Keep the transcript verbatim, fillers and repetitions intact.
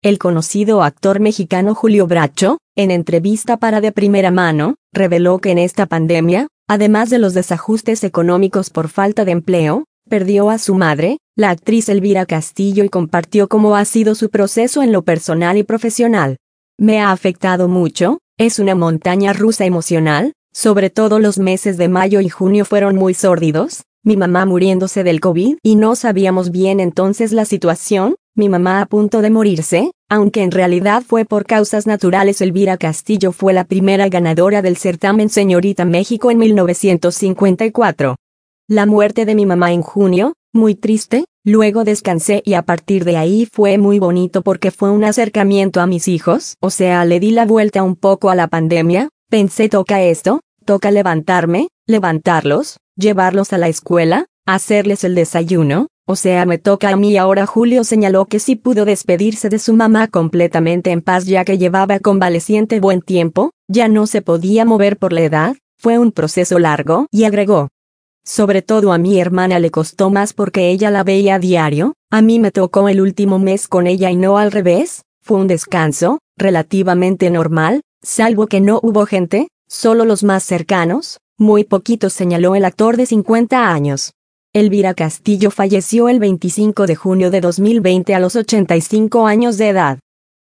El conocido actor mexicano Julio Bracho, en entrevista para De Primera Mano, reveló que en esta pandemia, además de los desajustes económicos por falta de empleo, perdió a su madre, la actriz Elvira Castillo, y compartió cómo ha sido su proceso en lo personal y profesional. Me ha afectado mucho, es una montaña rusa emocional, sobre todo los meses de mayo y junio fueron muy sórdidos, mi mamá muriéndose del COVID y no sabíamos bien entonces la situación, mi mamá a punto de morirse, aunque en realidad fue por causas naturales. Elvira Castillo fue la primera ganadora del certamen Señorita México en mil novecientos cincuenta y cuatro. La muerte de mi mamá en junio, muy triste, luego descansé y a partir de ahí fue muy bonito porque fue un acercamiento a mis hijos, o sea, le di la vuelta un poco a la pandemia, pensé toca esto, toca levantarme, levantarlos, llevarlos a la escuela, hacerles el desayuno, o sea, me toca a mí ahora. Julio señaló que sí pudo despedirse de su mamá completamente en paz ya que llevaba convaleciente buen tiempo, ya no se podía mover por la edad, fue un proceso largo, y agregó: sobre todo a mi hermana le costó más porque ella la veía a diario, a mí me tocó el último mes con ella y no al revés, fue un descanso, relativamente normal, salvo que no hubo gente, solo los más cercanos, muy poquitos, señaló el actor de cincuenta años. Elvira Castillo falleció el veinticinco de junio de dos mil veinte a los ochenta y cinco años de edad.